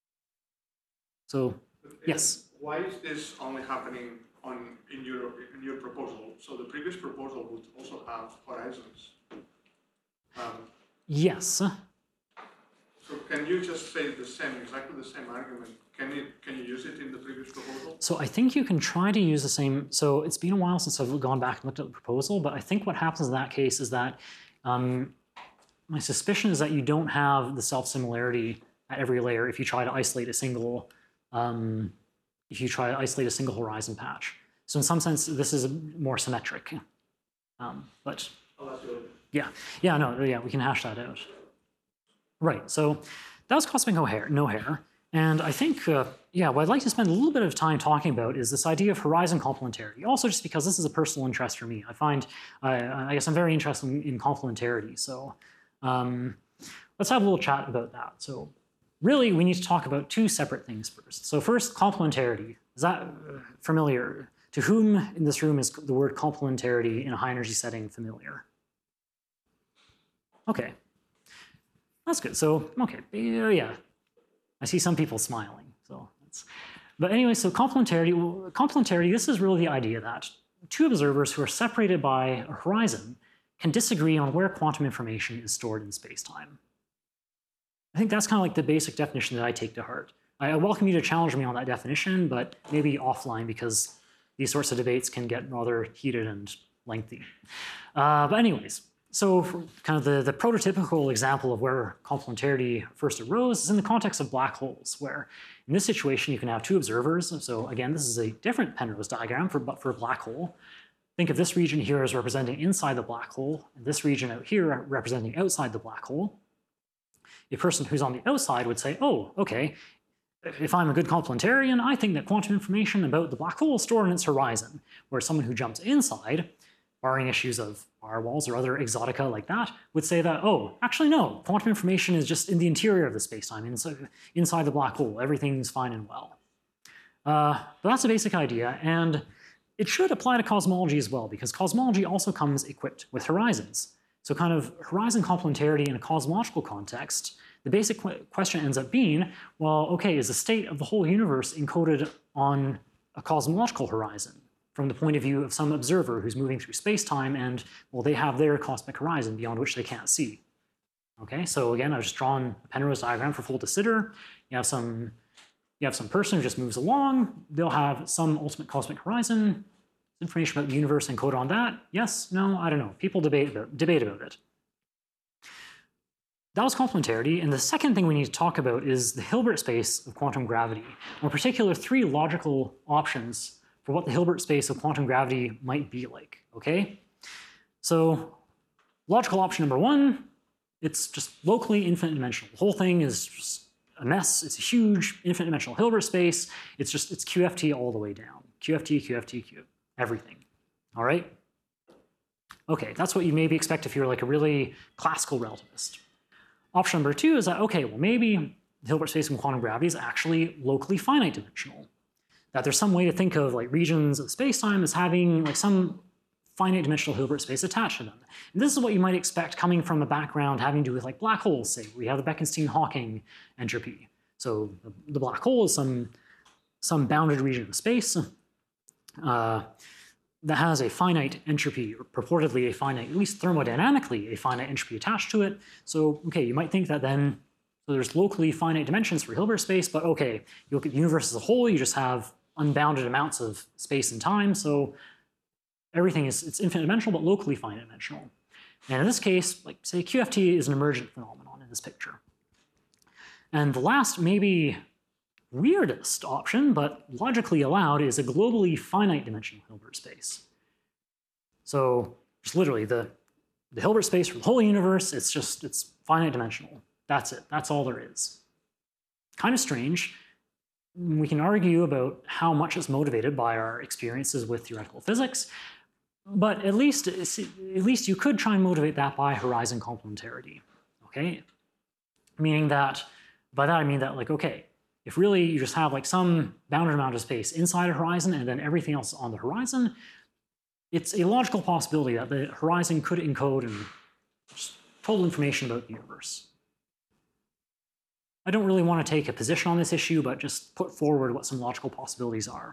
So yes.
Why is this only happening on in your in your proposal? So the previous proposal would also have horizons. Um,
Yes.
so can you just say the same, exactly the same argument? Can you can you use it in the previous proposal?
So I think you can try to use the same. So it's been a while since I've gone back and looked at the proposal, but I think what happens in that case is that um, my suspicion is that you don't have the self-similarity at every layer if you try to isolate a single um, if you try to isolate a single horizon patch. So in some sense, this is more symmetric. Um, but yeah, yeah, no, yeah, we can hash that out. Right, so that was cosmic no-hair, no-hair. And I think, uh, yeah, what I'd like to spend a little bit of time talking about is this idea of horizon complementarity. Also just because this is a personal interest for me. I find, uh, I guess I'm very interested in, in complementarity. So um, let's have a little chat about that. So really, we need to talk about two separate things first. So first, complementarity. Is that familiar? To whom in this room is the word complementarity in a high energy setting familiar? Okay, that's good. So, okay, yeah. I see some people smiling. So, that's, but anyway, so complementarity, well, complementarity, this is really the idea that two observers who are separated by a horizon can disagree on where quantum information is stored in space-time. I think that's kind of like the basic definition that I take to heart. I welcome you to challenge me on that definition, but maybe offline because these sorts of debates can get rather heated and lengthy. Uh, but anyways, so for kind of the, the prototypical example of where complementarity first arose is in the context of black holes, where in this situation you can have two observers. So again, this is a different Penrose diagram, for, but for a black hole. Think of this region here as representing inside the black hole, and this region out here representing outside the black hole. A person who's on the outside would say, oh, okay, if I'm a good complementarian, I think that quantum information about the black hole is stored in its horizon, where someone who jumps inside, barring issues of firewalls or other exotica like that, would say that, oh, actually no, quantum information is just in the interior of the spacetime, inside, inside the black hole, everything's fine and well. Uh, but that's a basic idea, and it should apply to cosmology as well, because cosmology also comes equipped with horizons. So kind of horizon complementarity in a cosmological context, the basic qu question ends up being, well, okay, is the state of the whole universe encoded on a cosmological horizon from the point of view of some observer who's moving through space-time and, well, they have their cosmic horizon beyond which they can't see. Okay, so again, I've just drawn a Penrose diagram for full de Sitter. You have some, you have some person who just moves along. They'll have some ultimate cosmic horizon. Information about the universe encoded on that. Yes, no, I don't know. People debate about, debate about it. that was complementarity. And the second thing we need to talk about is the Hilbert space of quantum gravity. In particular, three logical options for what the Hilbert space of quantum gravity might be like, okay? So logical option number one, it's just locally infinite dimensional. The whole thing is just a mess. It's a huge infinite dimensional Hilbert space. It's just, it's Q F T all the way down. Q F T, Q F T, Q, everything, all right? Okay, that's what you maybe expect if you're like a really classical relativist. Option number two is that, okay, well maybe the Hilbert space in quantum gravity is actually locally finite dimensional. That there's some way to think of like regions of spacetime as having like some finite dimensional Hilbert space attached to them. And this is what you might expect coming from a background having to do with like black holes, say, where you have the Bekenstein-Hawking entropy. So the black hole is some, some bounded region of space uh, that has a finite entropy, or purportedly a finite, at least thermodynamically, a finite entropy attached to it. So, okay, you might think that then, so there's locally finite dimensions for Hilbert space, but okay, you look at the universe as a whole, you just have unbounded amounts of space and time, so everything is, it's infinite dimensional, but locally finite dimensional. And in this case, like say Q F T is an emergent phenomenon in this picture. And the last, maybe weirdest option, but logically allowed, is a globally finite dimensional Hilbert space. So just literally the, the Hilbert space for the whole universe, it's just, it's finite dimensional. That's it, that's all there is. Kind of strange. We can argue about how much it's motivated by our experiences with theoretical physics, but at least, at least you could try and motivate that by horizon complementarity, okay? Meaning that, by that I mean that like, okay, if really you just have like some bounded amount of space inside a horizon and then everything else on the horizon, it's a logical possibility that the horizon could encode and just total information about the universe. I don't really want to take a position on this issue, but just put forward what some logical possibilities are.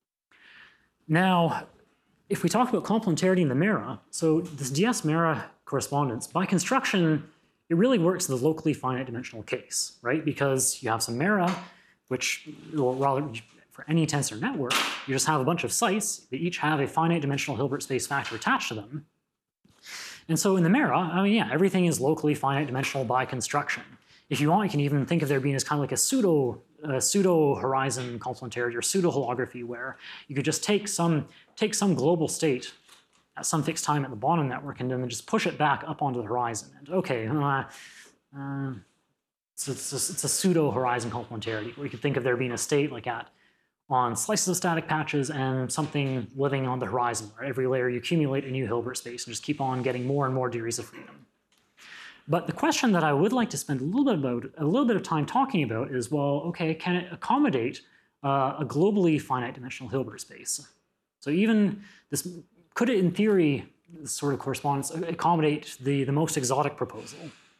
Now, if we talk about complementarity in the Mera, so this D S-Mera correspondence, by construction, it really works in the locally finite dimensional case, right? Because you have some Mera, which, or rather, for any tensor network, you just have a bunch of sites that each have a finite dimensional Hilbert space factor attached to them. And so in the Mera, I mean, yeah, everything is locally finite dimensional by construction. If you want, you can even think of there being as kind of like a pseudo, uh, pseudo horizon complementarity or pseudo holography, where you could just take some, take some global state at some fixed time at the bottom network and then just push it back up onto the horizon. And okay, uh, uh, so it's, a, it's a pseudo horizon complementarity, where you could think of there being a state like at on slices of static patches and something living on the horizon, where every layer you accumulate a new Hilbert space and just keep on getting more and more degrees of freedom. But the question that I would like to spend a little bit about, a little bit of time talking about is, well, okay, can it accommodate uh, a globally finite dimensional Hilbert space? So even this, could it in theory, this sort of correspondence, accommodate the, the most exotic proposal?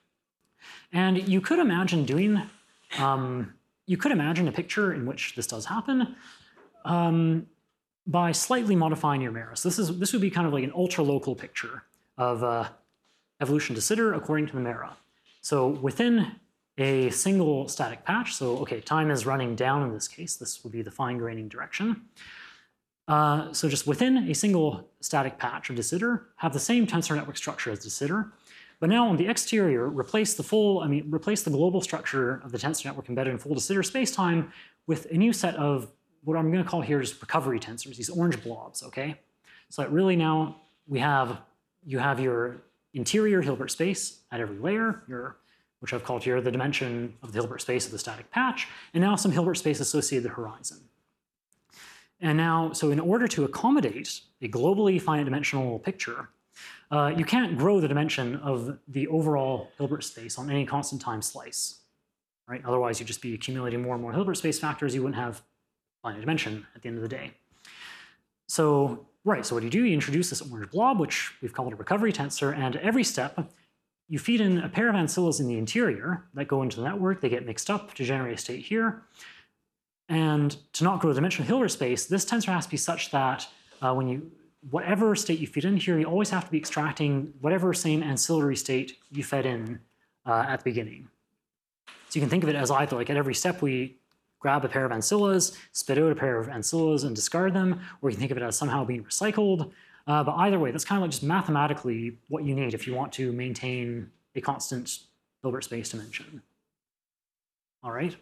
And you could imagine doing, um, you could imagine a picture in which this does happen um, by slightly modifying your Mera. So this, is, this would be kind of like an ultra-local picture of uh, evolution de Sitter according to the Mera. So within a single static patch, so okay, time is running down in this case, this would be the fine-graining direction. Uh, so just within a single static patch of de Sitter, have the same tensor network structure as de Sitter, but now on the exterior, replace the full, I mean, replace the global structure of the tensor network embedded in full de Sitter spacetime with a new set of what I'm going to call here is recovery tensors, these orange blobs, okay? So that really now we have, you have your interior Hilbert space at every layer, your, which I've called here the dimension of the Hilbert space of the static patch, and now some Hilbert space associated with the horizon. And now, so in order to accommodate a globally finite dimensional picture, uh, you can't grow the dimension of the overall Hilbert space on any constant time slice, right? Otherwise, you'd just be accumulating more and more Hilbert space factors. You wouldn't have finite dimension at the end of the day. So, right, so what do you do? You introduce this orange blob, which we've called a recovery tensor, and every step, you feed in a pair of ancillas in the interior that go into the network. They get mixed up to generate a state here. And to not grow the dimensional Hilbert space, this tensor has to be such that uh, when you, whatever state you feed in here, you always have to be extracting whatever same ancillary state you fed in uh, at the beginning. So you can think of it as either like at every step we grab a pair of ancillas, spit out a pair of ancillas and discard them, or you can think of it as somehow being recycled. Uh, but either way, that's kind of like just mathematically what you need if you want to maintain a constant Hilbert space dimension. All right.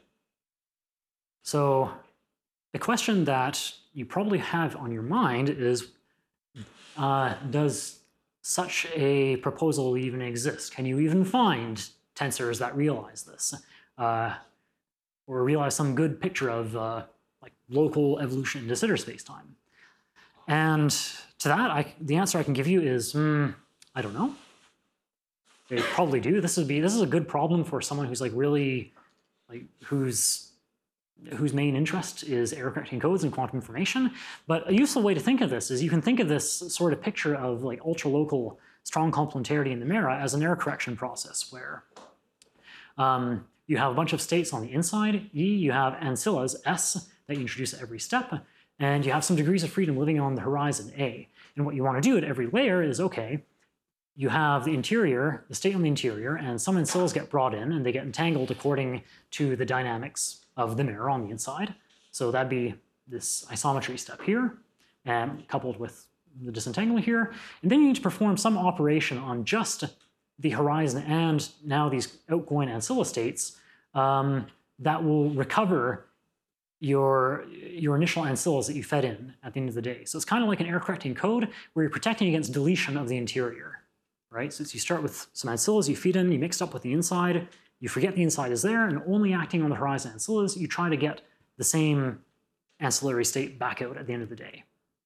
So the question that you probably have on your mind is, uh, does such a proposal even exist? Can you even find tensors that realize this? Uh, or realize some good picture of uh, like local evolution in de Sitter spacetime? And to that, I, the answer I can give you is, mm, I don't know. They probably do. This would be this is a good problem for someone who's like really like whose whose main interest is error correcting codes and quantum information. But a useful way to think of this is you can think of this sort of picture of like ultra local strong complementarity in the Mera as an error correction process where um, you have a bunch of states on the inside, E, you have ancillas, S, that you introduce at every step, and you have some degrees of freedom living on the horizon, A. And what you want to do at every layer is, okay, you have the interior, the state on the interior, and some ancillas get brought in, and they get entangled according to the dynamics of the mirror on the inside. So that'd be this isometry step here, and coupled with the disentangling here. And then you need to perform some operation on just the horizon and now these outgoing ancilla states um, that will recover your, your initial ancillas that you fed in at the end of the day. So it's kind of like an error correcting code where you're protecting against deletion of the interior, right? So you start with some ancillas you feed in, you mix up with the inside, you forget the inside is there, and only acting on the horizon ancillas, you try to get the same ancillary state back out at the end of the day.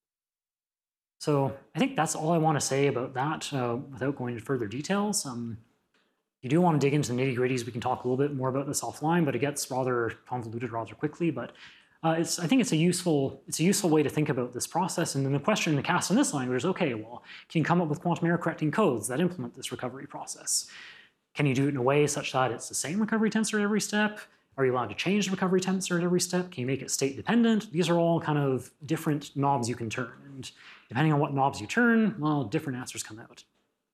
So I think that's all I want to say about that uh, without going into further details. Um, if you do want to dig into the nitty-gritties, we can talk a little bit more about this offline, but it gets rather convoluted rather quickly. But uh, it's, I think it's a useful it's a useful way to think about this process. And then the question cast in this language is, okay, well, can you come up with quantum error correcting codes that implement this recovery process? Can you do it in a way such that it's the same recovery tensor at every step? Are you allowed to change the recovery tensor at every step? Can you make it state dependent? These are all kind of different knobs you can turn. And depending on what knobs you turn, well, different answers come out.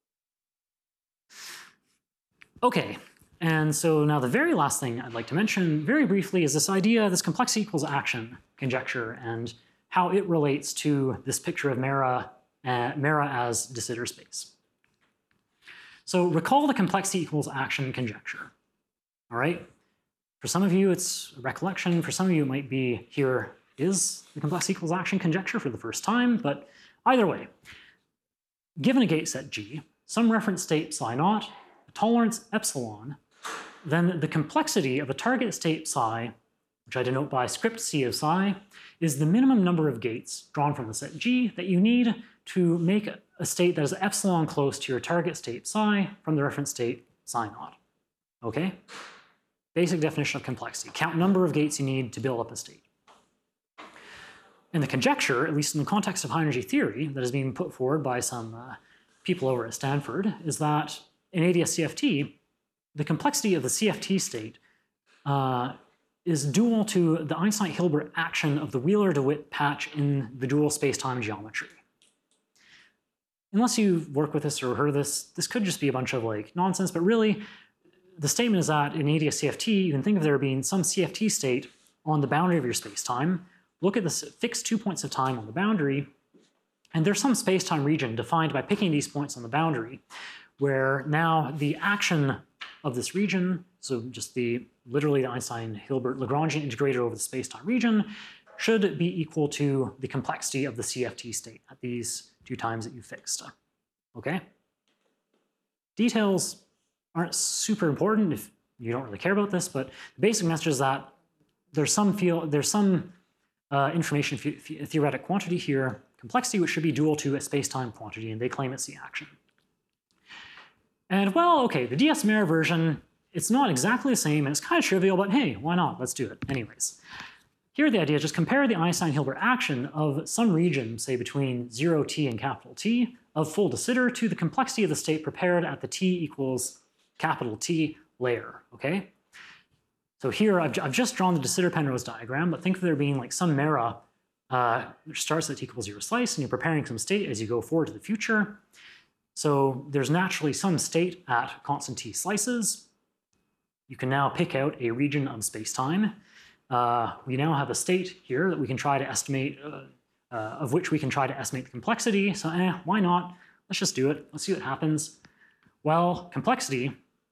Okay, and so now the very last thing I'd like to mention very briefly is this idea, this complexity equals action conjecture, and how it relates to this picture of Mera, uh, Mera as de Sitter space. So recall the complexity equals action conjecture, all right? For some of you, it's a recollection. For some of you, it might be here is the complexity equals action conjecture for the first time, but either way, given a gate set G, some reference state psi naught, a tolerance epsilon, then the complexity of a target state psi, which I denote by script C of psi, is the minimum number of gates drawn from the set G that you need to make a state that is epsilon close to your target state psi from the reference state psi naught, okay? Basic definition of complexity. Count number of gates you need to build up a state. And the conjecture, at least in the context of high energy theory, that is being put forward by some uh, people over at Stanford, is that in A D S C F T, the complexity of the C F T state uh, is dual to the Einstein-Hilbert action of the Wheeler-DeWitt patch in the dual space-time geometry. Unless you've worked with this or heard of this, this could just be a bunch of like nonsense, but really, the statement is that in A D S C F T, you can think of there being some C F T state on the boundary of your space-time, look at the fixed two points of time on the boundary, and there's some space-time region defined by picking these points on the boundary, where now the action of this region, so just the literally the Einstein-Hilbert Lagrangian integrator over the space-time region, should be equal to the complexity of the C F T state at these two times that you fixed, okay? Details aren't super important if you don't really care about this, but the basic message is that there's some feel there's some uh, information theoretic quantity here, complexity, which should be dual to a space-time quantity, and they claim it's the action. And well, okay, the D S Mera version, it's not exactly the same, and it's kind of trivial, but hey, why not? Let's do it anyways. Here the idea is just compare the Einstein-Hilbert action of some region, say between zero T and capital T, of full de Sitter to the complexity of the state prepared at the T equals capital T layer, okay? So here I've, I've just drawn the de Sitter Penrose diagram, but think of there being like some Mera uh, which starts at T equals zero slice, and you're preparing some state as you go forward to the future. So there's naturally some state at constant T slices. You can now pick out a region of space-time. Uh, we now have a state here that we can try to estimate, uh, uh, of which we can try to estimate the complexity. So eh, why not? Let's just do it. Let's see what happens. Well, complexity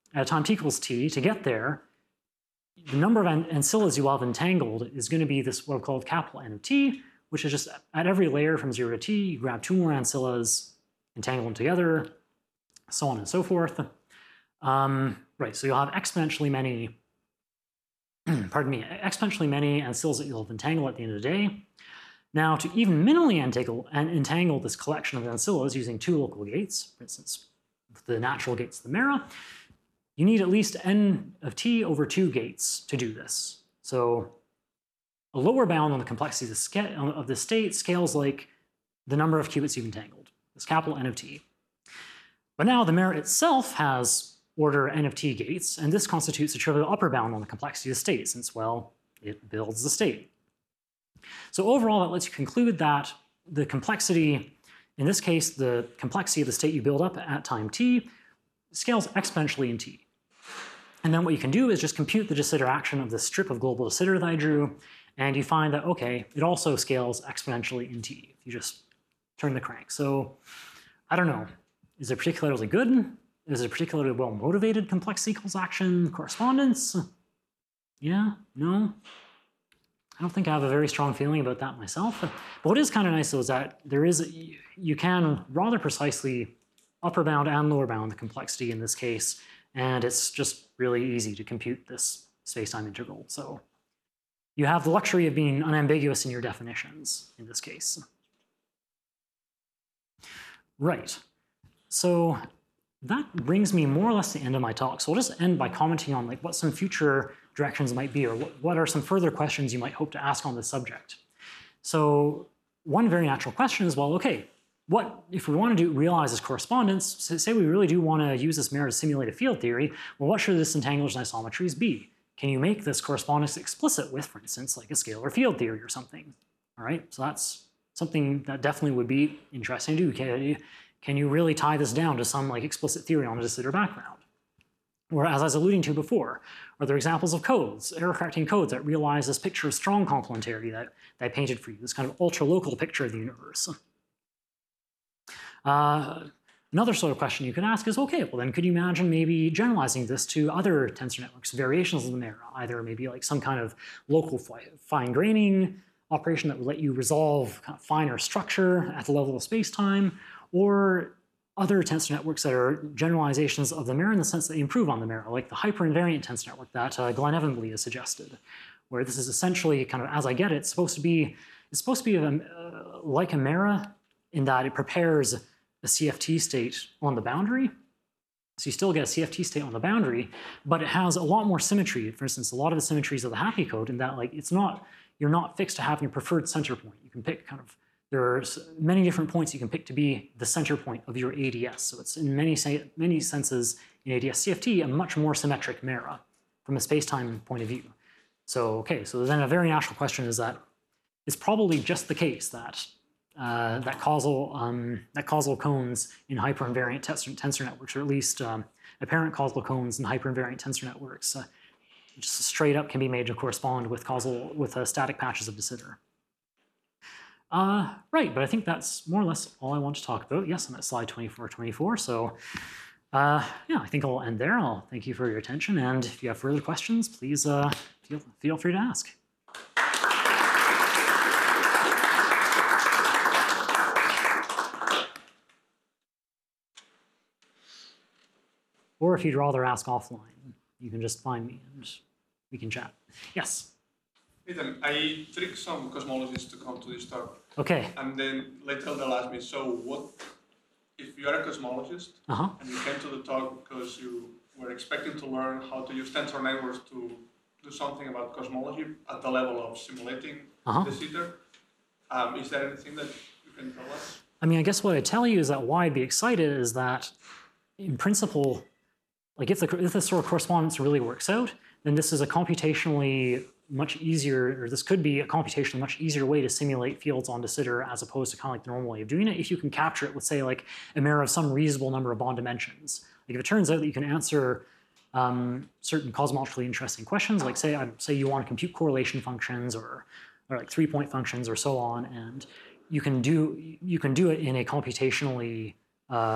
at a time t equals t, to get there, the number of ancillas you have entangled is going to be this what I've called capital N of t, which is just at every layer from zero to t, you grab two more ancillas, entangle them together, so on and so forth. Um, right, so you'll have exponentially many, pardon me, exponentially many ancillas that you'll have entangled at the end of the day. Now, to even minimally entangle, and entangle this collection of ancillas using two local gates, for instance, the natural gates of the Mera, you need at least n of t over two gates to do this. So a lower bound on the complexity of the, of the state scales like the number of qubits you've entangled, this capital N of t. But now the Mera itself has order n of t gates, and this constitutes a trivial upper bound on the complexity of the state, since, well, it builds the state. So overall, that lets you conclude that the complexity, in this case, the complexity of the state you build up at time t, scales exponentially in t. And then what you can do is just compute the de Sitter action of the strip of global de Sitter that I drew, and you find that, okay, it also scales exponentially in t if you just turn the crank. So I don't know, is it particularly good? Is it a particularly well-motivated complex equals action correspondence? Yeah, no? I don't think I have a very strong feeling about that myself. But what is kind of nice though is that there is, you can rather precisely upper bound and lower bound the complexity in this case, and it's just really easy to compute this space-time integral. So you have the luxury of being unambiguous in your definitions in this case. Right. So that brings me more or less to the end of my talk. So I'll just end by commenting on like what some future directions might be, or what, what are some further questions you might hope to ask on this subject. So one very natural question is, well, okay, what if we want to do realize this correspondence, say we really do want to use this Mera to simulate a field theory, well, what should this entanglement isometries be? Can you make this correspondence explicit with, for instance, like a scalar field theory or something? All right, so that's something that definitely would be interesting to do. Can you, can you really tie this down to some like explicit theory on a de Sitter background? Or as I was alluding to before, are there examples of codes, error-correcting codes that realize this picture of strong complementarity that, that I painted for you, this kind of ultra-local picture of the universe? Uh, another sort of question you could ask is, okay, well then could you imagine maybe generalizing this to other tensor networks, variations of the Mera, either maybe like some kind of local fi fine graining operation that would let you resolve kind of finer structure at the level of space-time, or other tensor networks that are generalizations of the Mera in the sense that they improve on the Mera, like the hyperinvariant tensor network that uh, Glenn Evenbley has suggested, where this is essentially kind of, as I get it, it's supposed to be, it's supposed to be a, uh, like a Mera in that it prepares a C F T state on the boundary. So you still get a C F T state on the boundary, but it has a lot more symmetry. For instance, a lot of the symmetries of the happy code in that like it's not, you're not fixed to having a preferred center point. You can pick kind of, there are many different points you can pick to be the center point of your A D S. So it's in many, many senses in A D S C F T a much more symmetric Mera from a space-time point of view. So, okay, so then a very natural question is that it's probably just the case that uh, that causal um, that causal cones in hyperinvariant tensor, tensor networks, or at least um, apparent causal cones in hyperinvariant tensor networks, uh, just straight up can be made to correspond with causal with uh, static patches of de Sitter. Uh, right, but I think that's more or less all I want to talk about. Yes, I'm at slide twenty-four twenty-four, so uh, yeah, I think I'll end there. I'll thank you for your attention, and if you have further questions, please uh, feel, feel free to ask. Or if you'd rather ask offline, you can just find me and we can chat. Yes?
Ethan, I tricked some cosmologists to come to this talk.
Okay.
And then later they'll ask me, so what, if you are a cosmologist
Uh-huh.
and you came to the talk because you were expecting to learn how to use tensor networks to do something about cosmology at the level of simulating
Uh-huh.
de Sitter, um, is there anything that you can tell us?
I mean, I guess what I tell you is that why I'd be excited is that, in principle, like if, the, if this sort of correspondence really works out, then this is a computationally much easier, or this could be a computationally much easier way to simulate fields on de Sitter as opposed to kind of like the normal way of doing it if you can capture it with, say, like a Mera of some reasonable number of bond dimensions. Like if it turns out that you can answer um, certain cosmologically interesting questions, like say, um, say you want to compute correlation functions or, or like three-point functions or so on, and you can do you can do it in a computationally uh,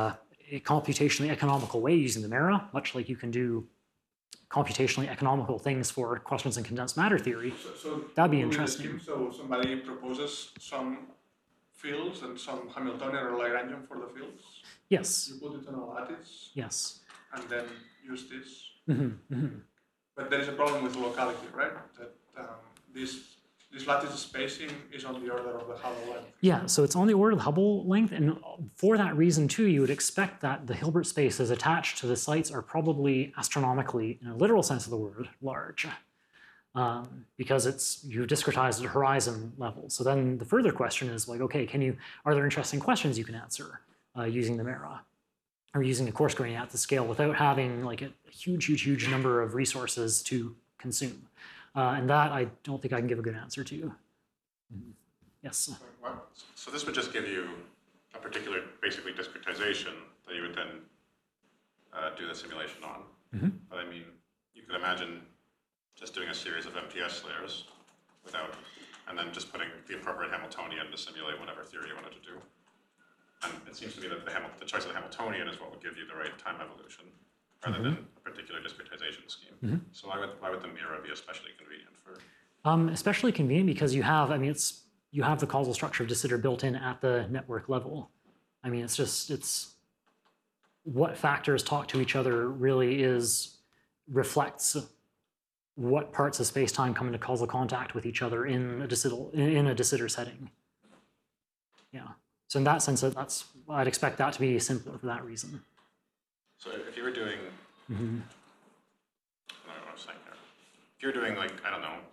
a computationally economical way using the Mera, much like you can do computationally economical things for questions in condensed matter theory.
So, so
That'd be
with the
interesting.
scheme, so somebody proposes some fields and some Hamiltonian or Lagrangian for the fields.
Yes,
You put it on a lattice
yes.
and then use this.
Mhm, mhm.
But there is a problem with locality, right? That um, this this lattice spacing is on the order of the Hubble length.
Yeah, so it's on the order of the Hubble length, and for that reason too, you would expect that the Hilbert spaces attached to the sites are probably astronomically, in a literal sense of the word, large, um, because it's you've discretized at horizon level. So then the further question is like, okay, can you? Are there interesting questions you can answer uh, using the Mera, or using a coarse grain at the scale without having like a huge, huge, huge number of resources to consume? Uh, and that I don't think I can give a good answer to. Mm-hmm. Yes.
Well, so this would just give you a particular, basically discretization that you would then uh, do the simulation on.
Mm-hmm.
But I mean, you could imagine just doing a series of M T S layers without, and then just putting the appropriate Hamiltonian to simulate whatever theory you wanted to do. And it seems to me that the, Hamil the choice of the Hamiltonian is what would give you the right time evolution, rather
Mm-hmm.
than a particular discretization scheme.
Mm-hmm.
So why would, why would the Mera be especially convenient for?
Um, especially convenient because you have, I mean, it's you have the causal structure of de Sitter built in at the network level. I mean, it's just, it's what factors talk to each other really is, reflects what parts of space-time come into causal contact with each other in a de Sitter, in a de Sitter setting. Yeah. So in that sense, that's, I'd expect that to be simpler for that reason.
So if you were doing,
Mm-hmm.
I don't know what I'm saying here. If you're doing like, I don't know,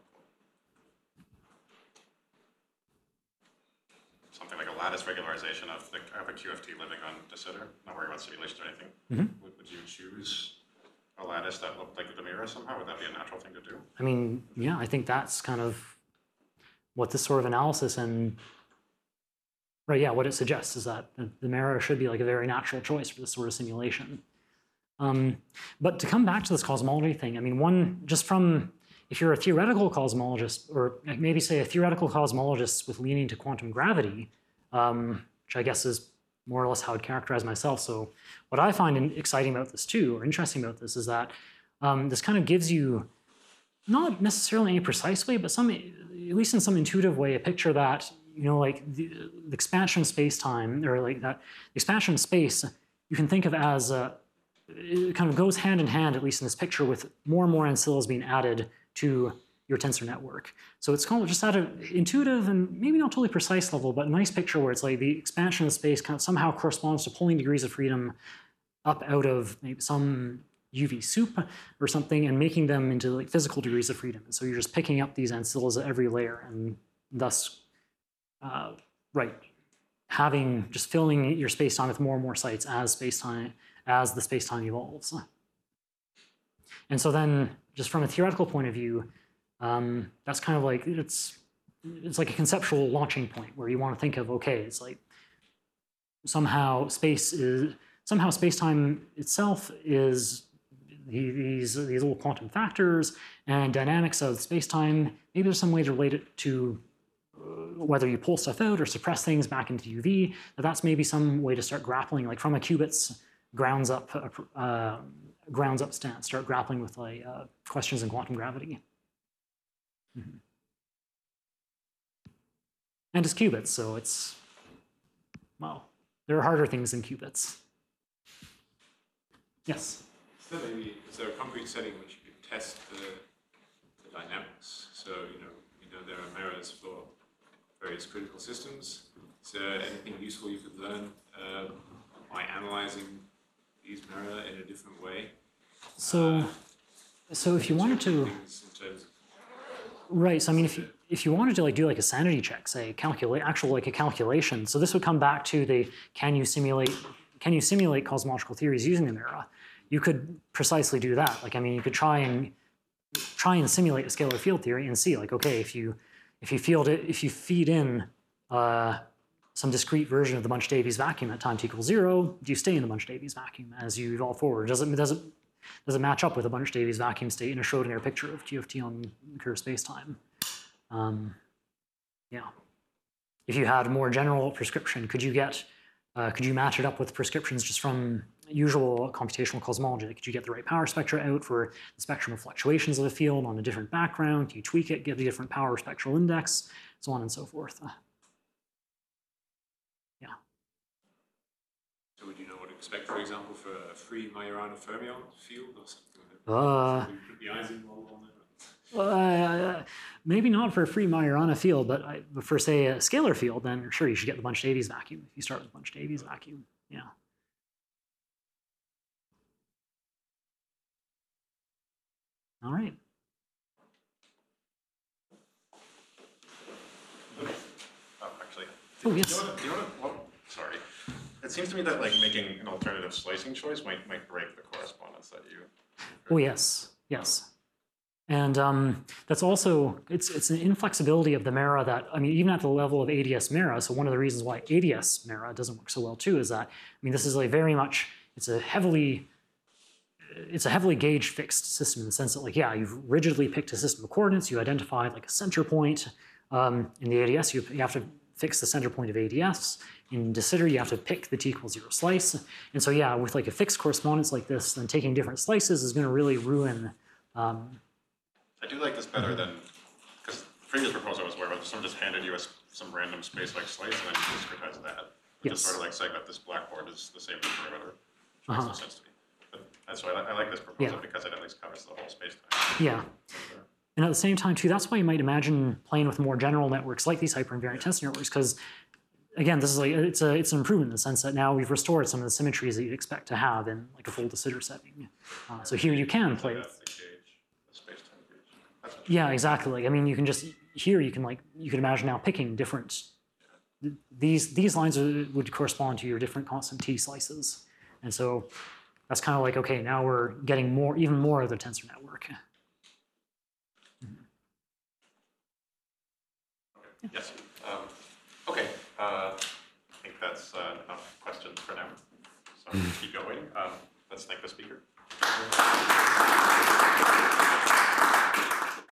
something like a lattice regularization of the of a Q F T living on de Sitter, not worrying about simulations or anything,
Mm-hmm.
would, would you choose a lattice that looked like the Mera somehow? Would that be a natural thing to do?
I mean, yeah, I think that's kind of what this sort of analysis and, right, yeah, what it suggests is that the, the Mera should be like a very natural choice for this sort of simulation. Um, but to come back to this cosmology thing, I mean, one, just from, if you're a theoretical cosmologist, or maybe say a theoretical cosmologist with leaning to quantum gravity, um, which I guess is more or less how I'd characterize myself. So what I find in, exciting about this too, or interesting about this, is that um, this kind of gives you, not necessarily any precise way, but some, at least in some intuitive way, a picture that, you know, like the, the expansion of space-time, or like that the expansion of space, you can think of as, uh, it kind of goes hand in hand, at least in this picture, with more and more ancillas being added to your tensor network. So it's kind of just at an intuitive and maybe not totally precise level, but a nice picture where it's like the expansion of space kind of somehow corresponds to pulling degrees of freedom up out of maybe some U V soup or something and making them into like physical degrees of freedom. And so you're just picking up these ancillas at every layer and thus, uh, right, having, just filling your space-time with more and more sites as space-time, as the space-time evolves. And so then, just from a theoretical point of view, um, that's kind of like, it's, it's like a conceptual launching point where you want to think of, okay, it's like somehow space is, somehow space-time itself is these, these little quantum factors and dynamics of space-time. Maybe there's some way to relate it to uh, whether you pull stuff out or suppress things back into U V, that that's maybe some way to start grappling, like from a qubits grounds up, uh, grounds up stance, start grappling with like uh, questions in quantum gravity. Mm-hmm. And it's qubits, so it's, well, there are harder things than qubits. Yes?
So maybe, is there a concrete setting in which you could test the, the dynamics? So, you know, you know, there are Meras for various critical systems. Is there anything useful you could learn uh, by analyzing these Mera in a different way?
So,
Uh,
so if you wanted to,
things in terms of,
right, so I mean, if you, if you wanted to like do like a sanity check, say calculate, actual like a calculation, so this would come back to the, can you simulate, can you simulate cosmological theories using the Mera? You could precisely do that. Like, I mean, you could try and try and simulate a scalar field theory and see, like, okay, if you if you field it, if you feed in uh, some discrete version of the Bunch-Davies vacuum at time t equals zero, do you stay in the Bunch-Davies vacuum as you evolve forward? Does it does it does it match up with a Bunch-Davies vacuum state in a Schrodinger picture of Q F T on curved spacetime? Um, yeah. If you had a more general prescription, could you get Uh, could you match it up with prescriptions just from usual computational cosmology? Could you get the right power spectra out for the spectrum of fluctuations of a field on a different background? Can you tweak it, give a different power spectral index, so on and so forth? Uh, yeah.
So would you know what to expect, for example, for a free Majorana fermion field or something like that?
Uh,
So you put the Ising model on there?
Uh, maybe not for a free Majorana field, but I, for say a scalar field, then sure you should get the bunch Davies vacuum if you start with the bunch Davies vacuum. Yeah. All right.
Oh, actually.
Oh,
do you
yes.
know what- do you know what, what- sorry. It seems to me that like making an alternative slicing choice might, might break the correspondence that you.
Oh, yes. Yes. And um, that's also, it's it's an inflexibility of the Mera that, I mean, even at the level of A D S Mera, so one of the reasons why A D S Mera doesn't work so well too is that, I mean, this is like very much, it's a heavily, it's a heavily gauged fixed system in the sense that like, yeah, you've rigidly picked a system of coordinates, you identified like a center point. Um, in the A D S, you, you have to fix the center point of A D S. In de Sitter, you have to pick the t equals zero slice. And so yeah, with like a fixed correspondence like this, then taking different slices is gonna really ruin um,
I do like this better than, because the previous proposal was where someone just handed you a s some random space-like slice and then you discretize that. Which is
Yes.
sort of like saying that this blackboard is the same as perimeter, which makes
Uh-huh.
no sense to me. But that's why I, li- I like this proposal
Yeah.
because it at least covers the whole space-time.
yeah. And at the same time, too, that's why you might imagine playing with more general networks like these hyperinvariant tensor networks, because again, this is like it's a it's an improvement in the sense that now we've restored some of the symmetries that you'd expect to have in like a full de Sitter setting. Uh, so here you can play with.
That's the gauge, the space-time gauge. That's what
Yeah, exactly. Like I mean, you can just here you can like you can imagine now picking different. These these lines would would correspond to your different constant t slices, and so that's kind of like okay, now we're getting more even more of the tensor network.
Yes. Um, okay. Uh, I think that's uh, enough questions for now. So keep going. Um, let's thank the speaker.